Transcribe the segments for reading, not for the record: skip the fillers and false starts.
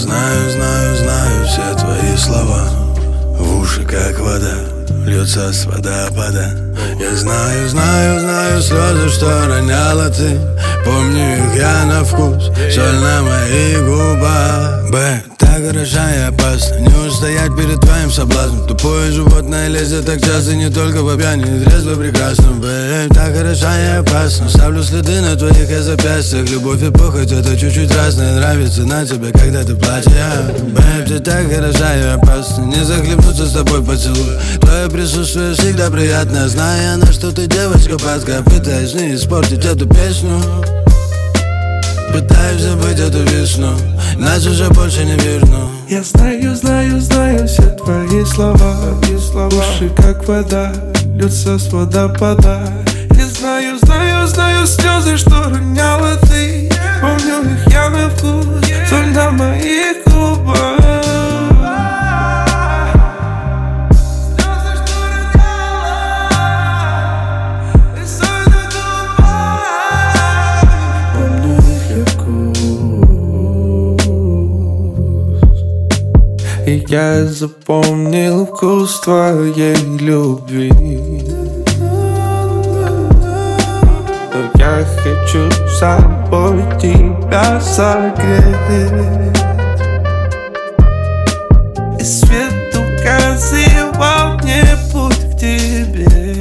знаю, знаю, знаю все твои слова. В уши как вода льется с водопада. Я знаю, знаю, знаю слезы, что роняла ты. Помню их я на вкус, соль на моих губах. Б, так хороша и опасна, не устоять перед твоим соблазном. Тупое животное лезет так часто, не только по пьяни, трезво прекрасно. Б, так хороша и опасна, ставлю следы на твоих я запястьях. Любовь и похоть это чуть-чуть разное, нравится на тебе, когда ты плачешь. Б, ты так хороша и опасна, не захлебнуться с тобой поцелуй. Твое присутствие всегда приятно, зная, на что ты девочка падка. Пытаюсь не испортить эту песню, пытаюсь забыть эту весну, нас уже больше не верну. Я знаю, знаю, знаю все твои слова. Уши как вода льются с водопада. Я знаю, знаю, знаю слезы, что роняла ты. Помню их я на вкус, соль на моих губах. И я запомнил вкус твоей любви. Но я хочу собой тебя согреть. И свет указывал мне путь к тебе.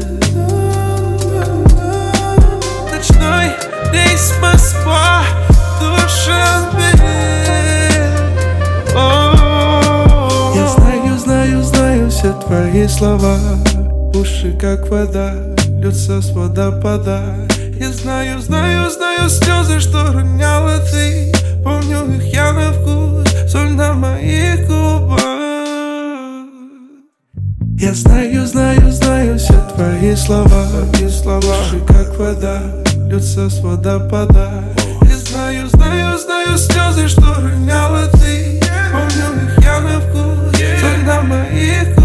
Ночной рейс Москва, Душанбе. Все твои слова, уши как вода льются с водопада. Я знаю, знаю, знаю слезы, что роняла ты. Помню их я на вкус, соль на моих губах. Я знаю, знаю, знаю все твои слова, уши как вода льются с водопада. Я знаю, знаю, знаю слезы, что роняла ты. Помню их я на вкус, соль на моих губах.